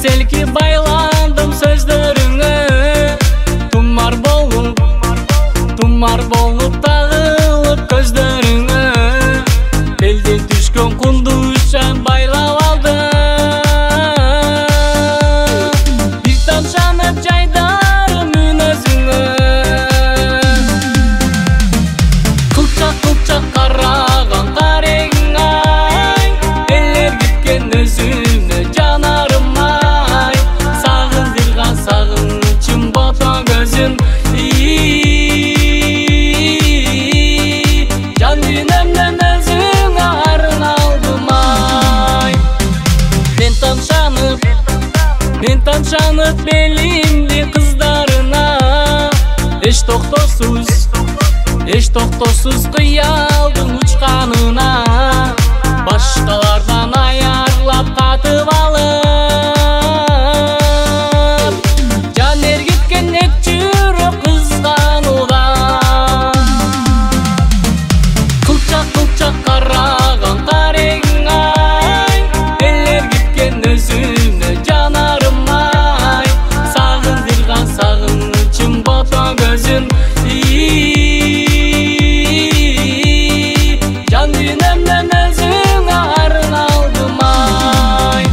селки байландым сөздөрүңө, тумар болуп тагылып көздөрүңө, элден түшкөн кундушан байлап алдым. Бир тамшанып жайдарым мүнөзүңө, кылчак караган карегиң ай, элер кеткен өзүмө жанарым ай, сагындырган сагынычым бото көзүм. Жан дүйнөмдөн өзүңө арналдым ай. Мен тамшанып белимди кыздарына, эч токтосуз кыялдын учканына, башкалардан аярлап катып алып, жан эргиткен эк жүрөк кызгануудан. Кылчак караган карегиң ай, элер кеткен өзүмө жанарым ай, сагындырган сагынычым бото көзүм. Жан дүйнөмдөн өзүңө арналдым ай.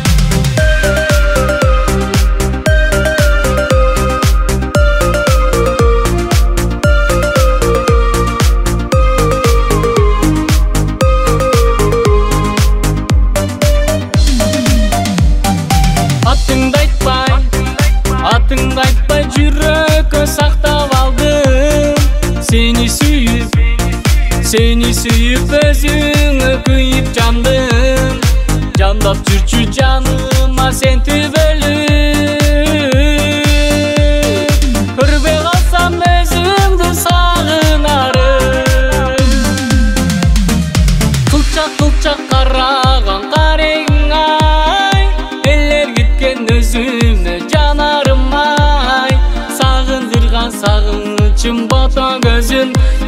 Атыңды айтпай жүрөккө сактап алдым, сени сүйүп өзүңө күйүп жандым. Жандап жүрчү жаныма сен түбөлүп, көрбөй калсам өзүңдү сагынарым. Кылчак караган карегиң ай, элер кеткен өзүмө жанарым ай, сагындырган сагынычым бото көзүм.